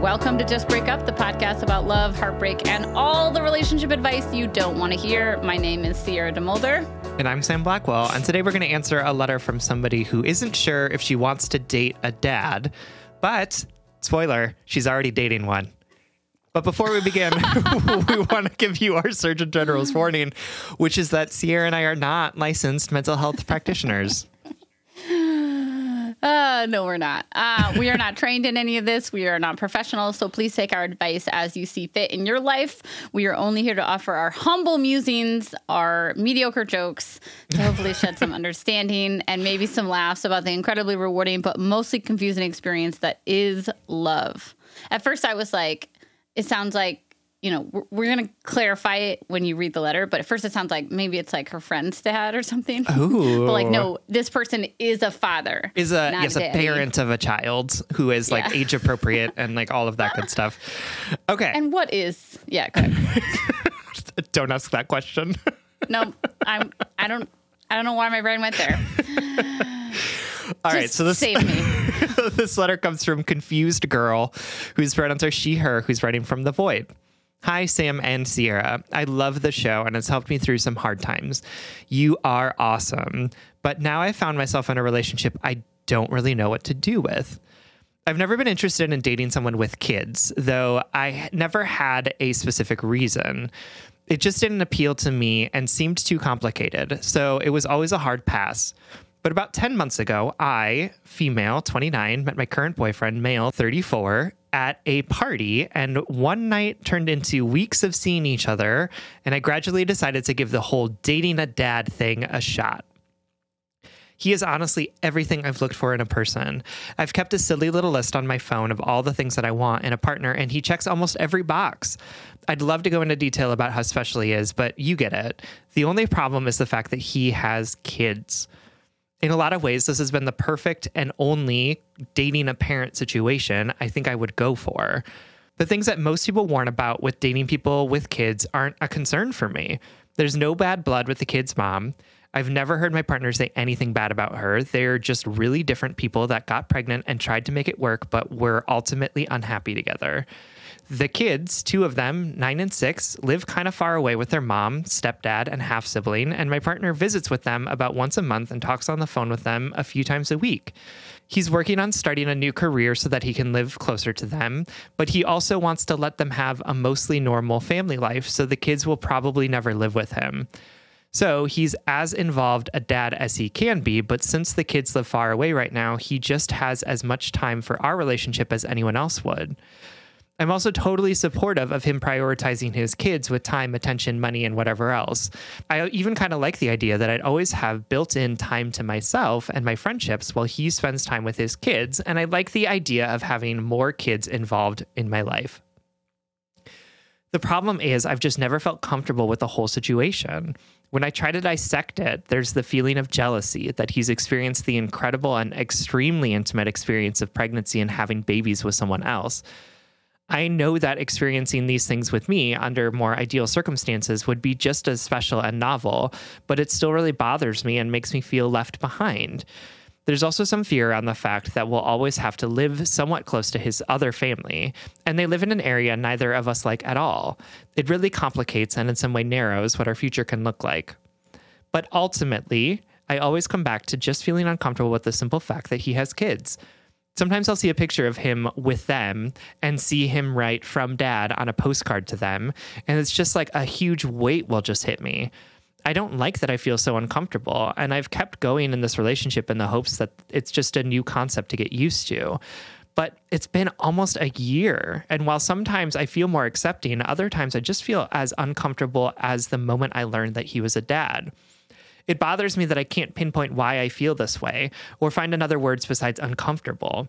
Welcome to Just Break Up, the podcast about love, heartbreak, and all the relationship advice you don't want to hear. My name is Sierra DeMulder. And I'm Sam Blackwell. And today we're going to answer a letter from somebody who isn't sure if she wants to date a dad, but, spoiler, she's already dating one. But before we begin, we want to give you our Surgeon General's warning, which is that Sierra and I are not licensed mental health practitioners. No, we're not. We are not trained in any of this. We are not professionals. So please take our advice as you see fit in your life. We are only here to offer our humble musings, our mediocre jokes, to hopefully shed some understanding and maybe some laughs about the incredibly rewarding, but mostly confusing experience that is love. At first I was like, it sounds like, you know, we're going to clarify it when you read the letter, but at first it sounds like maybe it's like her friend's dad or something. Ooh. But like, no, this person is a father. Is a parent of a child who is like age appropriate and like all of that good stuff. Okay. And what is, go ahead. Don't ask that question. No, I don't know why my brain went there. All right, so this save me. This letter comes from Confused Girl, whose pronouns are she, her, who's writing from the void. Hi, Sam and Sierra. I love the show, and it's helped me through some hard times. You are awesome. But now I found myself in a relationship I don't really know what to do with. I've never been interested in dating someone with kids, though I never had a specific reason. It just didn't appeal to me and seemed too complicated, so it was always a hard pass. But about 10 months ago, I, female, 29, met my current boyfriend, male, 34, at a party, and one night turned into weeks of seeing each other, and I gradually decided to give the whole dating a dad thing a shot. He is honestly everything I've looked for in a person. I've kept a silly little list on my phone of all the things that I want in a partner, and he checks almost every box. I'd love to go into detail about how special he is, but you get it. The only problem is the fact that he has kids. In a lot of ways, this has been the perfect and only dating a parent situation I think I would go for. The things that most people warn about with dating people with kids aren't a concern for me. There's no bad blood with the kid's mom. I've never heard my partner say anything bad about her. They're just really different people that got pregnant and tried to make it work, but were ultimately unhappy together. The kids, two of them, 9 and 6, live kind of far away with their mom, stepdad, and half-sibling, and my partner visits with them about once a month and talks on the phone with them a few times a week. He's working on starting a new career so that he can live closer to them, but he also wants to let them have a mostly normal family life, so the kids will probably never live with him. So he's as involved a dad as he can be, but since the kids live far away right now, he just has as much time for our relationship as anyone else would. I'm also totally supportive of him prioritizing his kids with time, attention, money, and whatever else. I even kind of like the idea that I'd always have built-in time to myself and my friendships while he spends time with his kids, and I like the idea of having more kids involved in my life. The problem is I've just never felt comfortable with the whole situation. When I try to dissect it, there's the feeling of jealousy that he's experienced the incredible and extremely intimate experience of pregnancy and having babies with someone else. I know that experiencing these things with me under more ideal circumstances would be just as special and novel, but it still really bothers me and makes me feel left behind. There's also some fear around the fact that we'll always have to live somewhat close to his other family, and they live in an area neither of us like at all. It really complicates and in some way narrows what our future can look like. But ultimately, I always come back to just feeling uncomfortable with the simple fact that he has kids. Sometimes I'll see a picture of him with them and see him write from dad on a postcard to them, and it's just like a huge weight will just hit me. I don't like that I feel so uncomfortable, and I've kept going in this relationship in the hopes that it's just a new concept to get used to. But it's been almost a year, and while sometimes I feel more accepting, other times I just feel as uncomfortable as the moment I learned that he was a dad. It bothers me that I can't pinpoint why I feel this way or find another words besides uncomfortable.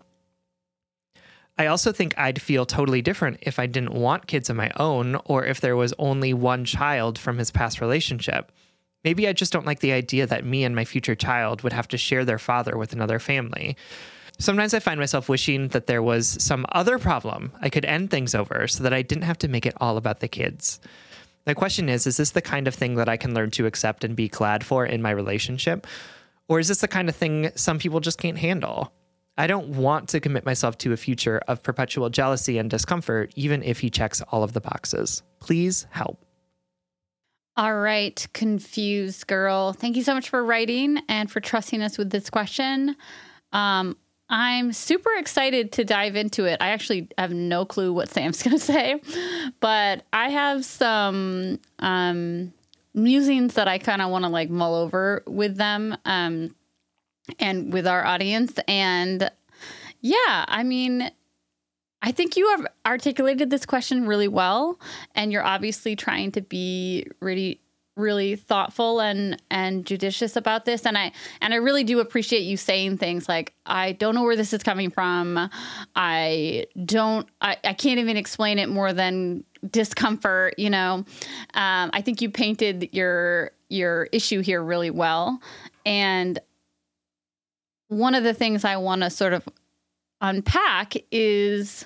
I also think I'd feel totally different if I didn't want kids of my own or if there was only one child from his past relationship. Maybe I just don't like the idea that me and my future child would have to share their father with another family. Sometimes I find myself wishing that there was some other problem I could end things over so that I didn't have to make it all about the kids. The question is this the kind of thing that I can learn to accept and be glad for in my relationship? Or is this the kind of thing some people just can't handle? I don't want to commit myself to a future of perpetual jealousy and discomfort, even if he checks all of the boxes. Please help. All right, confused girl. Thank you so much for writing and for trusting us with this question. I'm super excited to dive into it. I actually have no clue what Sam's going to say, but I have some musings that I kind of want to like mull over with them and with our audience. And yeah, I mean, I think you have articulated this question really well, and you're obviously trying to be really thoughtful and judicious about this. And I really do appreciate you saying things like, I don't know where this is coming from. I can't even explain it more than discomfort, you know. I think you painted your issue here really well. And one of the things I want to sort of unpack is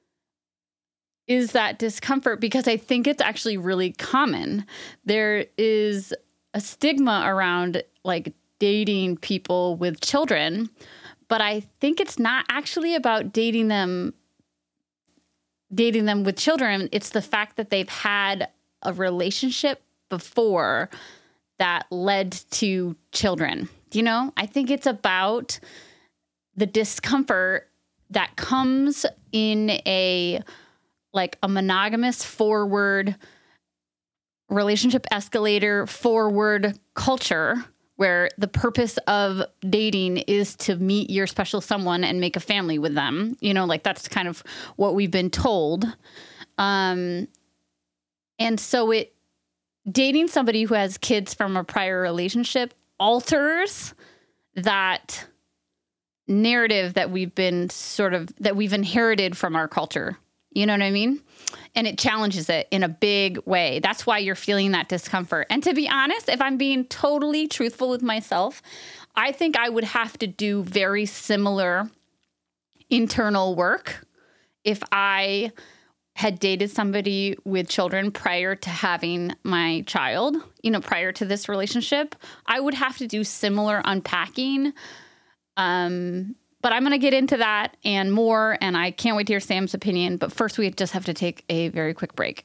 that discomfort, because I think it's actually really common. There is a stigma around like dating people with children, but I think it's not actually about dating them with children. It's the fact that they've had a relationship before that led to children. You know, I think it's about the discomfort that comes in a monogamous forward relationship escalator forward culture where the purpose of dating is to meet your special someone and make a family with them. You know, like that's kind of what we've been told. And so dating somebody who has kids from a prior relationship alters that narrative that we've inherited from our culture. You know what I mean? And it challenges it in a big way. That's why you're feeling that discomfort. And to be honest, if I'm being totally truthful with myself, I think I would have to do very similar internal work if I had dated somebody with children prior to having my child, you know, prior to this relationship. I would have to do similar unpacking. But I'm going to get into that and more, and I can't wait to hear Sam's opinion. But first, we just have to take a very quick break.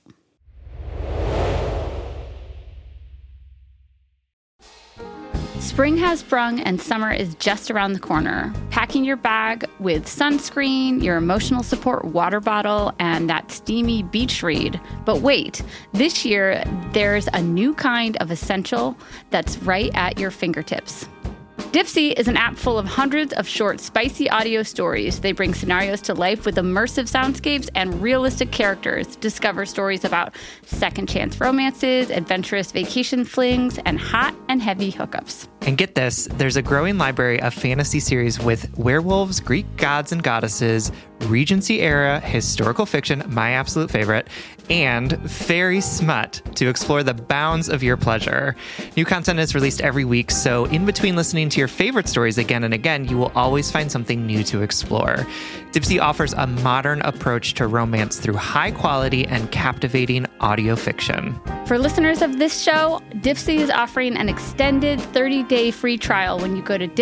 Spring has sprung and summer is just around the corner. Packing your bag with sunscreen, your emotional support water bottle, and that steamy beach read. But wait, this year there's a new kind of essential that's right at your fingertips. Dipsea is an app full of hundreds of short, spicy audio stories. They bring scenarios to life with immersive soundscapes and realistic characters. Discover stories about second chance romances, adventurous vacation flings, and hot and heavy hookups. And get this, there's a growing library of fantasy series with werewolves, Greek gods and goddesses, Regency era historical fiction, my absolute favorite, and fairy smut to explore the bounds of your pleasure. New content is released every week, so in between listening to your favorite stories again and again, you will always find something new to explore. Dipsea offers a modern approach to romance through high quality and captivating audio fiction. For listeners of this show, Dipsea is offering an extended 30-day free trial when you go to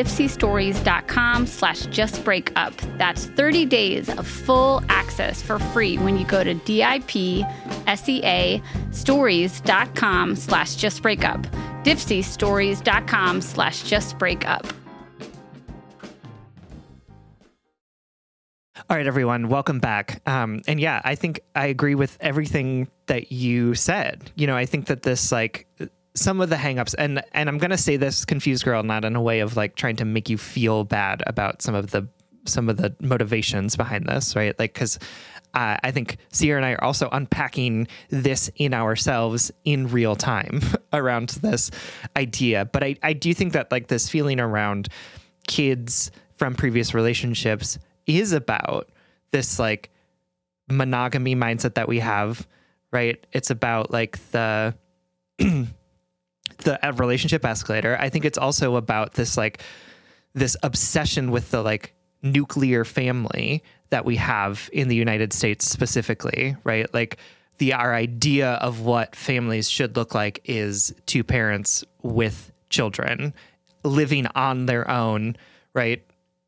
dipseastories.com/justbreakup. That's 30 days of full access for free when you go to DIPSEA stories.com/justbreakup. dipseastories.com/justbreakup. All right, everyone, welcome back. And yeah, I think I agree with everything that you said. You know, I think that this, like, some of the hangups, and I'm going to say this, confused girl, not in a way of like trying to make you feel bad about some of the motivations behind this, right? Like, because I think Sierra and I are also unpacking this in ourselves in real time around this idea. But I do think that like this feeling around kids from previous relationships is about this like monogamy mindset that we have, right? It's about like the relationship escalator. I think it's also about this like this obsession with the like nuclear family that we have in the United States specifically, right? Like our idea of what families should look like is two parents with children living on their own, right?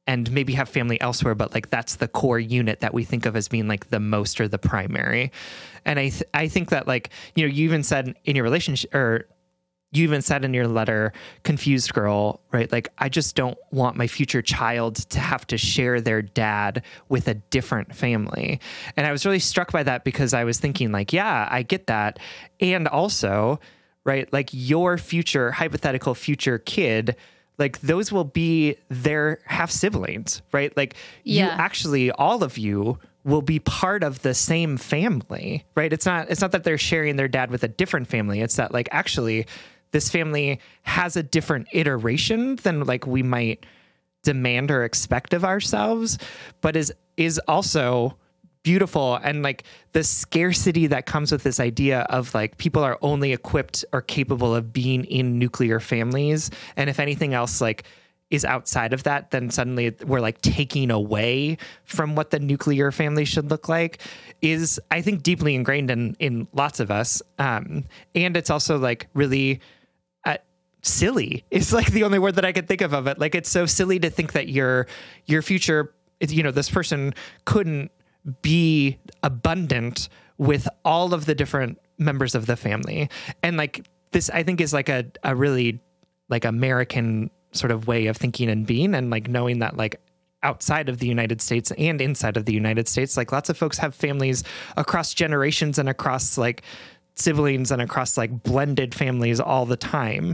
and maybe have family elsewhere, but like that's the core unit that we think of as being like the most or the primary. And I think that, like, you know, you even said in your relationship, or you even said in your letter, confused girl, right? Like, I just don't want my future child to have to share their dad with a different family. And I was really struck by that, because I was thinking like, yeah, I get that. And also, right, like your future, hypothetical future kid, like those will be their half siblings, right? Like you actually, all of you will be part of the same family, right? It's not that they're sharing their dad with a different family. It's that like, actually this family has a different iteration than like we might demand or expect of ourselves, but is also beautiful. And like the scarcity that comes with this idea of like people are only equipped or capable of being in nuclear families, and if anything else like is outside of that, then suddenly we're like taking away from what the nuclear family should look like, is I think deeply ingrained in lots of us. And it's also like really silly. It's like the only word that I could think of it. Like, it's so silly to think that your future, you know, this person couldn't be abundant with all of the different members of the family. And like this, I think, is like a really like American sort of way of thinking and being, and like knowing that like outside of the United States and inside of the United States, like lots of folks have families across generations and across like siblings and across like blended families all the time.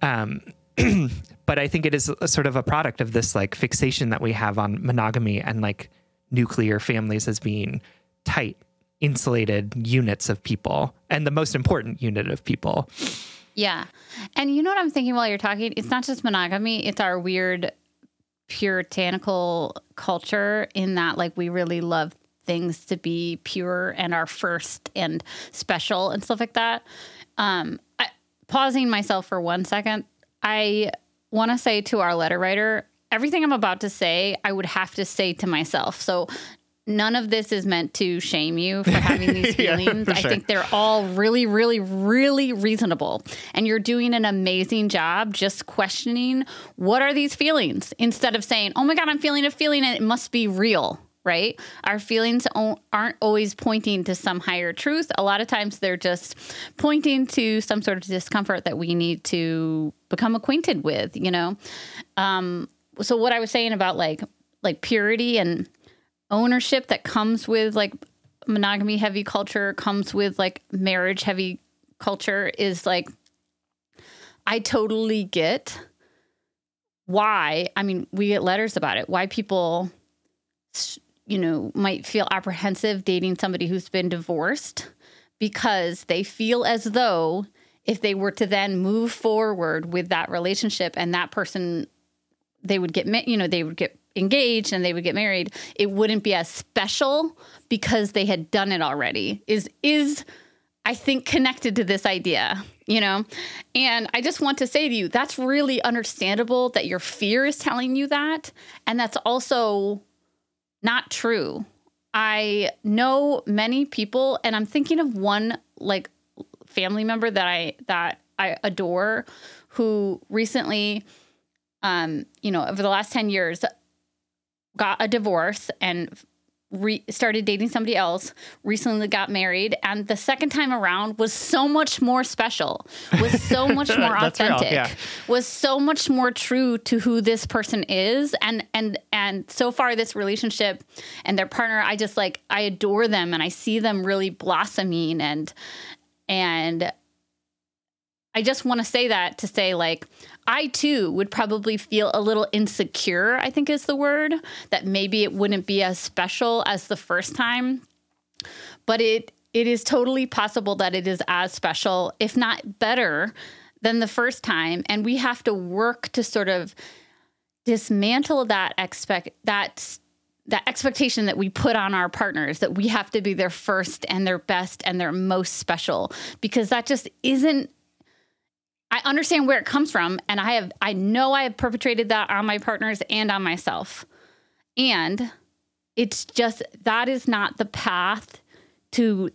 But I think it is a sort of a product of this like fixation that we have on monogamy and like nuclear families as being tight, insulated units of people, and the most important unit of people. Yeah. And you know what I'm thinking while you're talking? It's not just monogamy. It's our weird puritanical culture, in that like we really love things to be pure and our first and special and stuff like that. Pausing myself for 1 second, I want to say to our letter writer, everything I'm about to say, I would have to say to myself. So none of this is meant to shame you for having these feelings. Yeah, sure. I think they're all really, really, really reasonable. And you're doing an amazing job just questioning, what are these feelings? Instead of saying, oh my God, I'm feeling a feeling and it must be real, right? Our feelings aren't always pointing to some higher truth. A lot of times they're just pointing to some sort of discomfort that we need to become acquainted with, you know? So what I was saying about like purity and ownership that comes with like monogamy heavy culture, comes with like marriage heavy culture, is like, I totally get why, I mean, we get letters about it, why people, you know, might feel apprehensive dating somebody who's been divorced, because they feel as though if they were to then move forward with that relationship and that person, they would get engaged and they would get married, it wouldn't be as special because they had done it already, is I think connected to this idea, you know? And I just want to say to you, that's really understandable that your fear is telling you that. And that's also not true. I know many people, and I'm thinking of one like family member that I adore, who recently, you know, over the last 10 years, got a divorce and started dating somebody else, recently got married. And the second time around was so much more special, was so much more authentic, real, yeah. was so much more true to who this person is. And so far this relationship and their partner, I just like, I adore them and I see them really blossoming. And I just want to say that to say, like, I too would probably feel a little insecure, I think is the word, that maybe it wouldn't be as special as the first time. But it is totally possible that it is as special, if not better, than the first time. And we have to work to sort of dismantle that expectation that we put on our partners, that we have to be their first and their best and their most special, because that just isn't. I understand where it comes from, and I know I have perpetrated that on my partners and on myself. And it's just, that is not the path to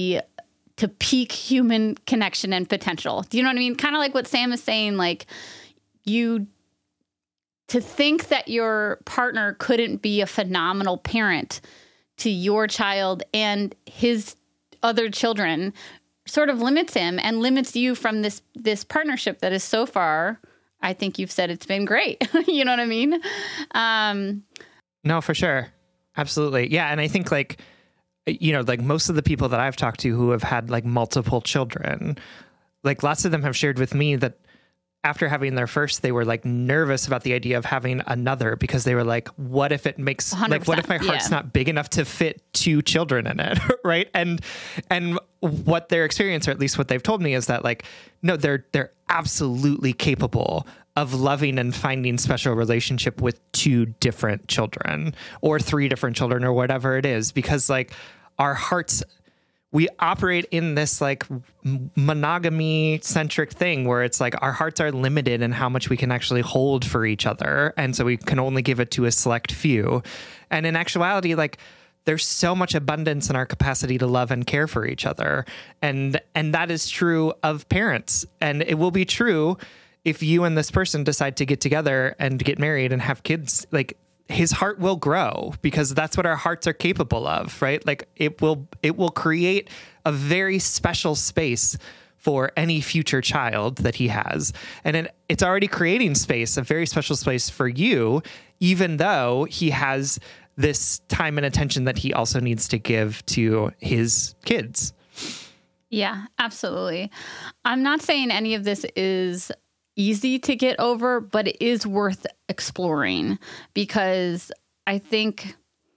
peak human connection and potential. Do you know what I mean? Kind of like what Sam is saying, like, you to think that your partner couldn't be a phenomenal parent to your child and his other children sort of limits him and limits you from this partnership that is so far, I think you've said it's been great. You know what I mean? No, for sure. Absolutely. Yeah. And I think like, you know, like most of the people that I've talked to who have had like multiple children, like lots of them have shared with me that after having their first, they were like nervous about the idea of having another because they were like, what if it makes, like, what if my heart's not big enough to fit 2 children in it? Right. And what their experience, or at least what they've told me, is that like, no, they're absolutely capable of loving and finding special relationship with 2 different children or 3 different children or whatever it is, because like our hearts, we operate in this like monogamy centric thing where it's like our hearts are limited in how much we can actually hold for each other. And so we can only give it to a select few. And in actuality, like there's so much abundance in our capacity to love and care for each other. And that is true of parents. And it will be true if you and this person decide to get together and get married and have kids. Like his heart will grow because that's what our hearts are capable of, right? Like it will create a very special space for any future child that he has. And it's already creating space, a very special space for you, even though he has this time and attention that he also needs to give to his kids. Yeah, absolutely. I'm not saying any of this is easy to get over, but it is worth exploring because I think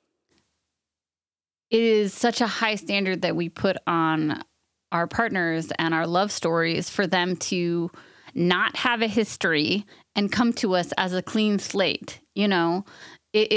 it is such a high standard that we put on our partners and our love stories for them to not have a history and come to us as a clean slate. You know, it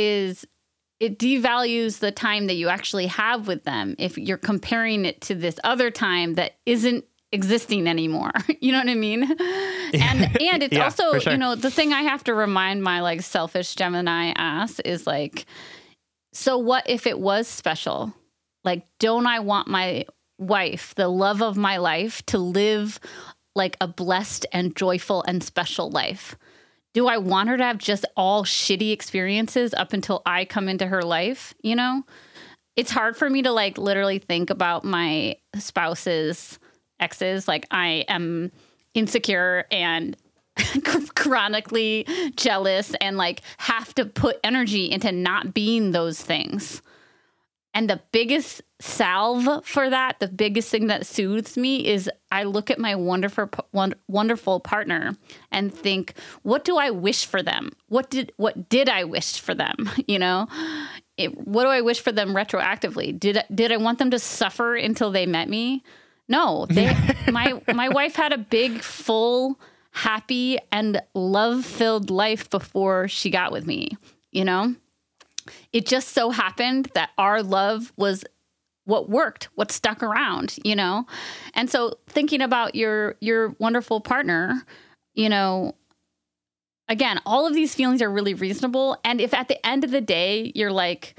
devalues the time that you actually have with them if you're comparing it to this other time that isn't existing anymore. You know what I mean? And it's also, sure. You know, the thing I have to remind my like selfish Gemini ass is like, so what if it was special? Like, don't I want my wife, the love of my life, to live like a blessed and joyful and special life? Do I want her to have just all shitty experiences up until I come into her life? You know, it's hard for me to like literally think about my spouse's exes. Like I am insecure and chronically jealous and like have to put energy into not being those things. And the biggest salve for that, the biggest thing that soothes me is I look at my wonderful partner and think, what do I wish for them? What did I wish for them? You know, what do I wish for them retroactively? Did I want them to suffer until they met me? No, my wife had a big, full, happy, and love-filled life before she got with me, you know? It just so happened that our love was what worked, what stuck around, you know? And so thinking about your wonderful partner, you know, again, all of these feelings are really reasonable. And if at the end of the day, you're like,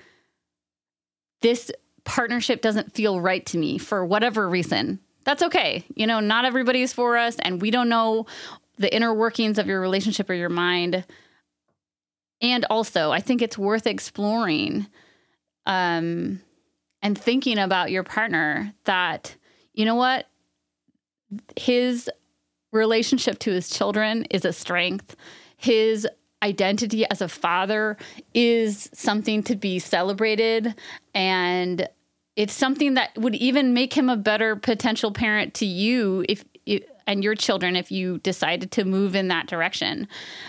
this partnership doesn't feel right to me for whatever reason, that's okay. You know, not everybody's for us, and we don't know the inner workings of your relationship or your mind. And also, I think it's worth exploring and thinking about your partner that, you know what, his relationship to his children is a strength. His identity as a father is something to be celebrated, and it's something that would even make him a better potential parent to you and your children if you decided to move in that direction.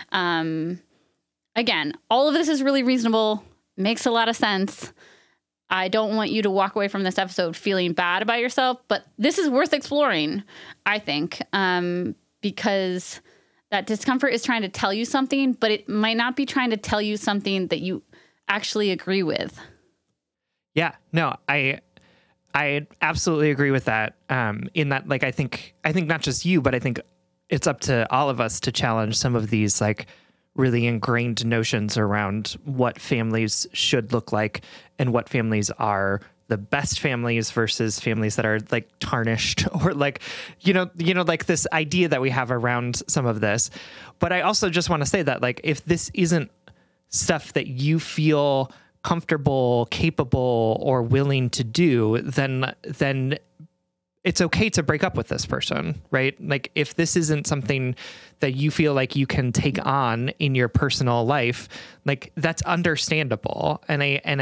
Again, all of this is really reasonable, makes a lot of sense. I don't want you to walk away from this episode feeling bad about yourself, but this is worth exploring, I think, because that discomfort is trying to tell you something, but it might not be trying to tell you something that you actually agree with. Yeah, no, I absolutely agree with that. In that, like, I think not just you, but I think it's up to all of us to challenge some of these like really ingrained notions around what families should look like and what families are the best families versus families that are like tarnished, or like, like this idea that we have around some of this. But I also just want to say that, like, if this isn't stuff that you feel comfortable, capable, or willing to do, then it's okay to break up with this person, right? Like, if this isn't something that you feel like you can take on in your personal life, like, that's understandable. And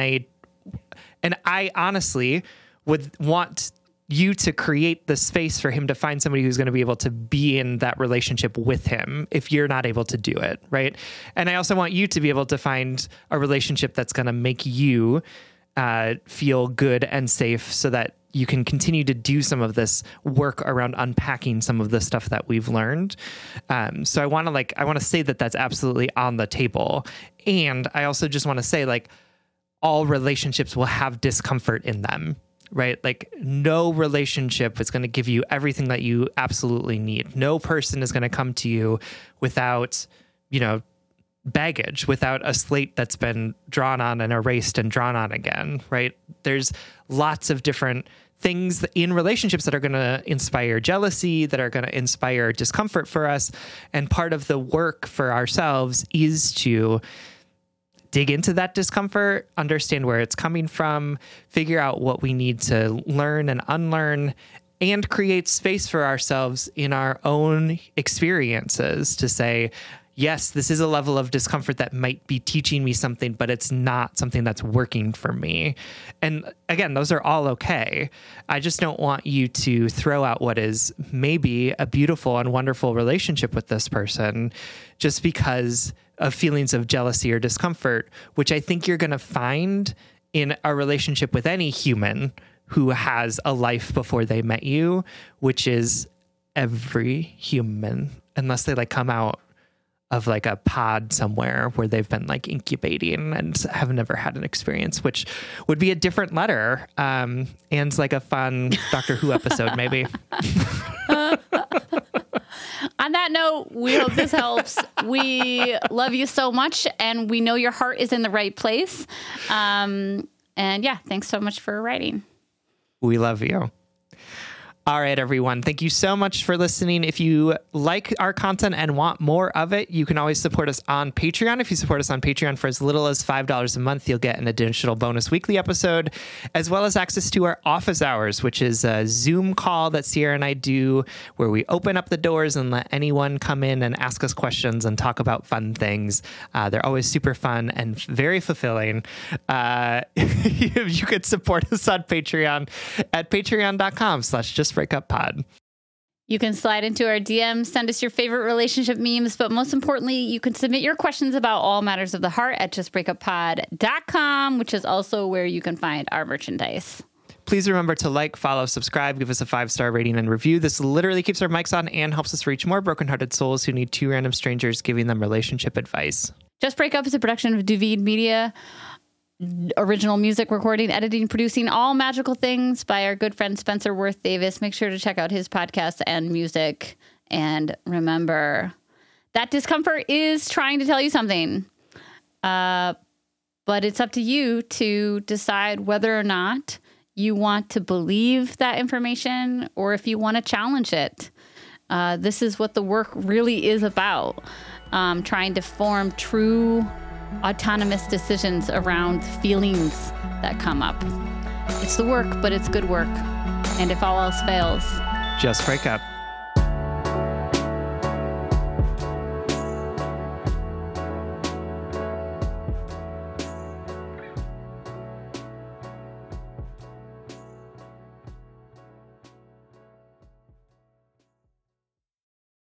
I honestly would want you to create the space for him to find somebody who's going to be able to be in that relationship with him if you're not able to do it, right? And I also want you to be able to find a relationship that's going to make you feel good and safe, so that you can continue to do some of this work around unpacking some of the stuff that we've learned. So I want to say that that's absolutely on the table. And I also just want to say, like, all relationships will have discomfort in them, right? Like, no relationship is going to give you everything that you absolutely need. No person is going to come to you without, baggage, without a slate that's been drawn on and erased and drawn on again, right? There's lots of different things in relationships that are going to inspire jealousy, that are going to inspire discomfort for us. And part of the work for ourselves is to dig into that discomfort, understand where it's coming from, figure out what we need to learn and unlearn, and create space for ourselves in our own experiences to say, yes, this is a level of discomfort that might be teaching me something, but it's not something that's working for me. And again, those are all okay. I just don't want you to throw out what is maybe a beautiful and wonderful relationship with this person just because of feelings of jealousy or discomfort, which I think you're going to find in a relationship with any human who has a life before they met you, which is every human, unless they like come out of like a pod somewhere where they've been like incubating and have never had an experience, which would be a different letter. And like a fun Doctor Who episode, maybe. On that note, we hope this helps. We love you so much, and we know your heart is in the right place. And yeah, thanks so much for writing. We love you. All right, everyone. Thank you so much for listening. If you like our content and want more of it, you can always support us on Patreon. If you support us on Patreon for as little as $5 a month, you'll get an additional bonus weekly episode, as well as access to our office hours, which is a Zoom call that Sierra and I do where we open up the doors and let anyone come in and ask us questions and talk about fun things. They're always super fun and very fulfilling. You could support us on Patreon at patreon.com/justbreakuppod. You can slide into our DMs, send us your favorite relationship memes, but most importantly, you can submit your questions about all matters of the heart at justbreakuppod.com, which is also where you can find our merchandise. Please remember to like, follow, subscribe, give us a 5-star rating and review. This literally keeps our mics on and helps us reach more brokenhearted souls who need two random strangers giving them relationship advice. Just Break Up is a production of Duvid Media. Original music, recording, editing, producing, all magical things by our good friend Spencer Worth Davis. Make sure to check out his podcast and music. And remember, that discomfort is trying to tell you something. But it's up to you to decide whether or not you want to believe that information or if you want to challenge it. This is what the work really is about. Trying to form true autonomous decisions around feelings that come up. It's the work, but it's good work. And if all else fails, just break up.